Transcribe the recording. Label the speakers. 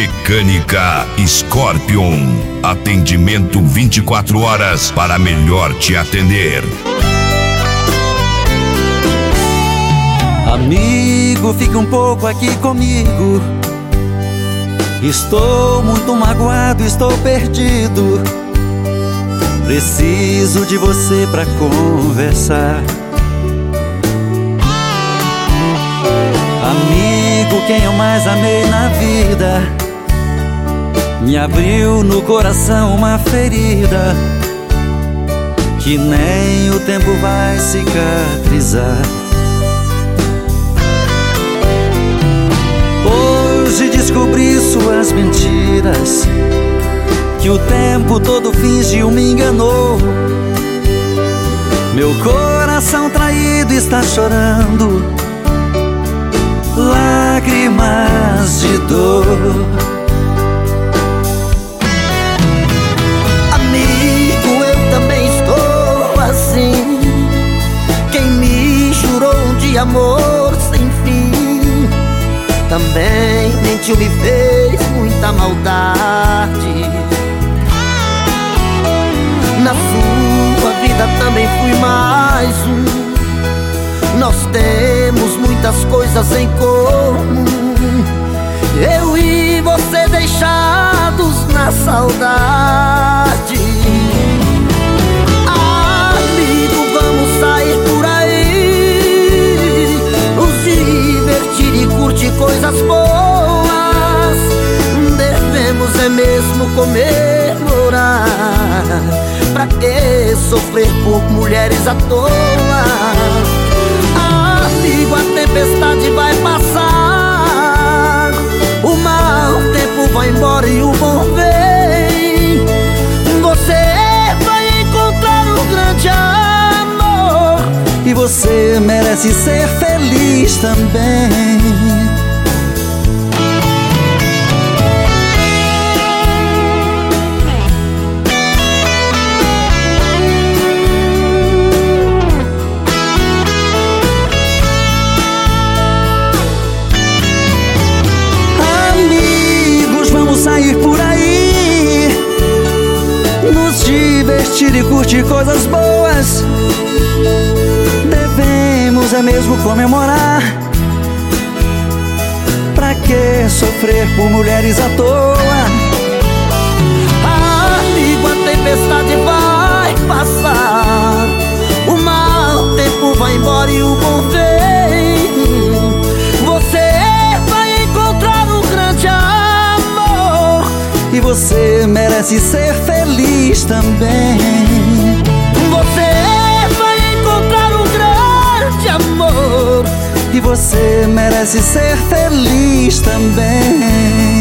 Speaker 1: Mecânica Scorpion. Atendimento 24 horas para melhor te atender.
Speaker 2: Amigo, fique um pouco aqui comigo. Estou muito magoado, estou perdido. Preciso de você pra conversar. Amigo, quem eu mais amei na vida me abriu no coração uma ferida que nem o tempo vai cicatrizar. Hoje descobri suas mentiras, que o tempo todo fingiu, me enganou. Meu coração traído está chorando lágrimas de dor.
Speaker 3: Amigo, eu também estou assim. Quem me jurou de amor sem fim também mentiu, me fez muita maldade. Na sua vida também fui mais um. Nós temos muitas coisas em comum, eu e você deixados na saudade. Amigo, vamos sair por aí, nos divertir e curtir coisas boas. Devemos é mesmo comemorar. Pra que sofrer por mulheres à toa? Amigo, a tempestade vai passar, o mau tempo vai embora e o bom vem. Você vai encontrar um grande amor
Speaker 2: e você merece ser feliz também. Sair por aí, nos divertir e curtir coisas boas. Devemos é mesmo comemorar. Pra que sofrer por mulheres à toa?
Speaker 3: Amigo, a tempestade vai passar, o mau tempo vai embora e o bom vem. Você vai encontrar um grande amor
Speaker 2: e você merece ser feliz também.
Speaker 3: Você vai encontrar um grande amor
Speaker 2: e você merece ser feliz também.